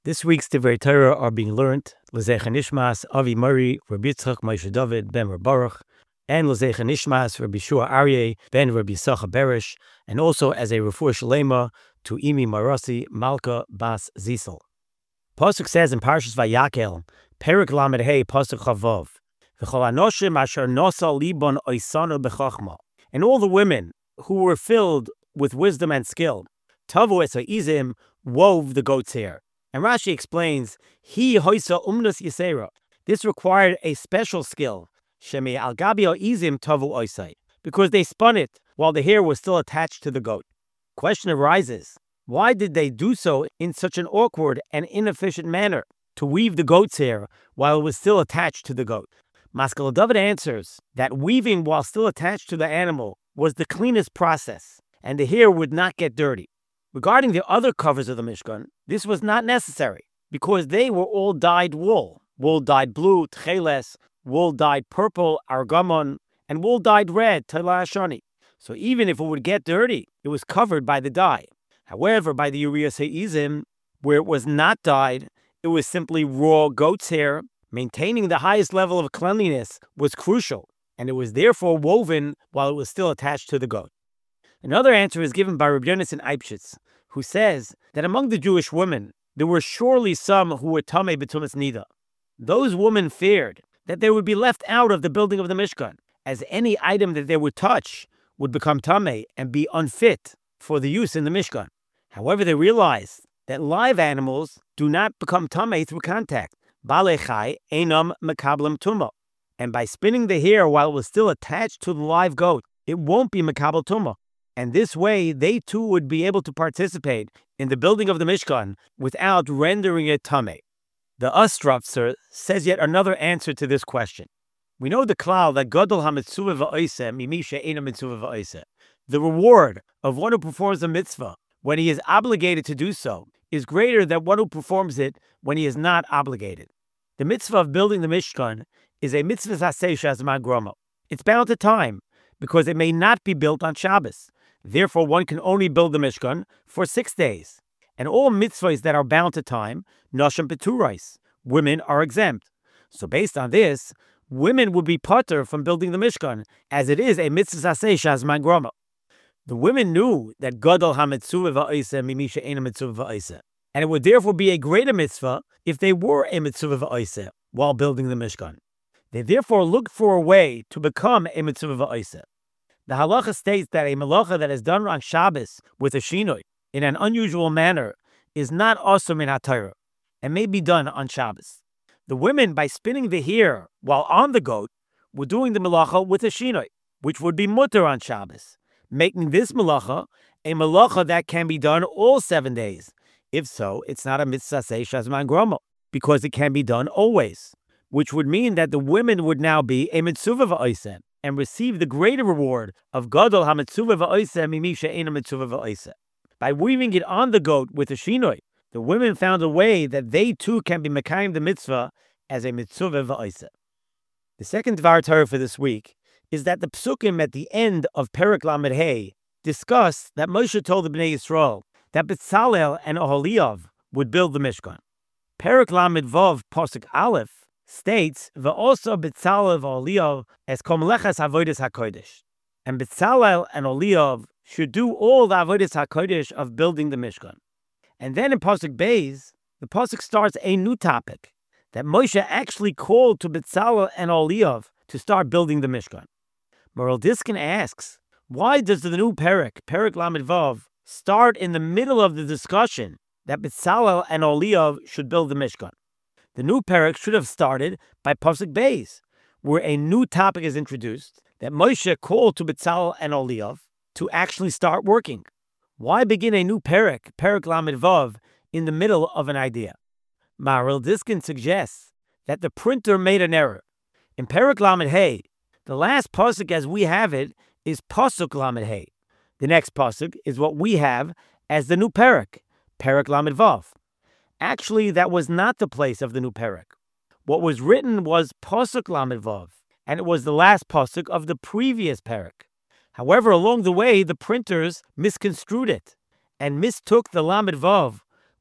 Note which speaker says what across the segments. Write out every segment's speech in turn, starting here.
Speaker 1: This week's Divrei Torah are being learned L'zecha Nishmas Avi Murray Rabbi Yitzchak Moshe David ben Reb Baruch, and L'zecha Nishmas Rabbi Shua Aryeh ben Rabbi Sacha Berish, and also as a refuah shlema to Imi Marasi Malka Bas Zisel. Pasuk says in Parshas Vayakel, Perik Lamed Hey Pasuk Chavav, V'chol Anoshim Asher Nosa Libon Oisanu B'chachma, and all the women who were filled with wisdom and skill, Tavu Es Ha'izim, wove the goat's hair. And Rashi explains, He hoisa umnus yisera. This required a special skill, shemi al gabio izim tavu oisai, because they spun it while the hair was still attached to the goat. Question arises, why did they do so in such an awkward and inefficient manner, to weave the goat's hair while it was still attached to the goat? Maskal David answers that weaving while still attached to the animal was the cleanest process, and the hair would not get dirty. Regarding the other covers of the Mishkan, this was not necessary, because they were all dyed wool. Wool dyed blue, tcheles, wool dyed purple, argamon, and wool dyed red, tela ashani. So even if it would get dirty, it was covered by the dye. However, by the Urias Ha'izim, where it was not dyed, it was simply raw goat's hair. Maintaining the highest level of cleanliness was crucial, and it was therefore woven while it was still attached to the goat. Another answer is given by Rabbi Yonasan Eibshitz, who says that among the Jewish women, there were surely some who were tamei b'tumas nida. Those women feared that they would be left out of the building of the Mishkan, as any item that they would touch would become tamei and be unfit for the use in the Mishkan. However, they realized that live animals do not become tamei through contact. Balei chai einam mekablim tuma. And by spinning the hair while it was still attached to the live goat, it won't be mekabel tuma. And this way, they too would be able to participate in the building of the Mishkan without rendering it tamei. The Ostrovtzer says yet another answer to this question. We know the klal that gadol hamitzuvah va'oseh mimisha eina mitzuvah va'oseh. The reward of one who performs a mitzvah when he is obligated to do so is greater than one who performs it when he is not obligated. The mitzvah of building the Mishkan is a mitzvah saseh shazman gromo. It's bound to time because it may not be built on Shabbos. Therefore, one can only build the Mishkan for 6 days. And all mitzvahs that are bound to time, nashim peturais, women are exempt. So based on this, women would be patur from building the Mishkan, as it is a mitzvah saseh shazman gromo. The women knew that gadol hamitzuvah va'oseh mimisha eina mitzuvah va'oseh, and it would therefore be a greater mitzvah if they were a mitzvah va'oseh while building the Mishkan. They therefore looked for a way to become a mitzvah va'oseh. The halacha states that a melacha that is done on Shabbos with a shinoi in an unusual manner is not also min haTorah and may be done on Shabbos. The women, by spinning the hair while on the goat, were doing the melacha with a shinoi, which would be mutter on Shabbos, making this melacha a melacha that can be done all 7 days. If so, it's not a mitzvah saseh shazman gromo, because it can be done always, which would mean that the women would now be a mitzvah va'oseh and receive the greater reward of gadol hamitzuvah va'oseh mimisha eina mitzvah va'oseh. By weaving it on the goat with a shinoi, the women found a way that they too can be mekayim the mitzvah as a mitzvah va'oseh. The second Dvar Torah for this week is that the psukim at the end of Perik Lamed Hey discuss that Moshe told the Bnei Yisrael that Betzalel and Oholiav would build the Mishkan. Perik Lamed Vav Pasuk Aleph states, "V'osa Betzalel v'Oliav es kol melechas avodas hakodesh," and Betzalel and Oliav should do all the avodas hakodesh of building the Mishkan. And then in Pasuk Beis, the Pasuk starts a new topic that Moshe actually called to Betzalel and Oliav to start building the Mishkan. Moral Diskin asks, why does the new Perik Lamed Vav, start in the middle of the discussion that Betzalel and Oliav should build the Mishkan? The new Perik should have started by Pasuk Beis, where a new topic is introduced that Moshe called to Betzalel and Oliav to actually start working. Why begin a new Perik Lamed Vav, in the middle of an idea? Maharil Diskin suggests that the printer made an error. In Perik Lamed Hey, the last pasuk as we have it is Pasuk Lamed Hey. The next pasuk is what we have as the new Perik Lamed Vav. Actually, that was not the place of the new Perik. What was written was Pasuk Lamed Vav, and it was the last pasuk of the previous Perik. However, along the way, the printers misconstrued it and mistook the Lamed Vav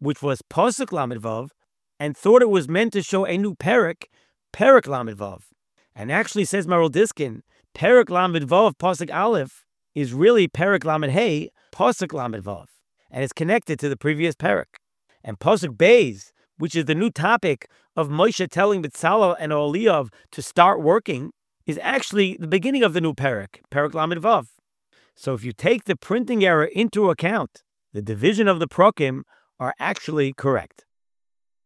Speaker 1: which was Pasuk Lamed Vav, and thought it was meant to show a new Perek, Perek Lamed Vav. And actually, says Maral Diskin, Perek Lamed Vav Pasuk Aleph is really Perek Lamed Hey, Pasuk Lamed Vav, and it's connected to the previous Perek. And Pasuk Beis, which is the new topic of Moshe telling B'Tzalel and Oholiav to start working, is actually the beginning of the new Perek, Perek Lamed Vav. So if you take the printing error into account, the division of the Prokim are actually correct.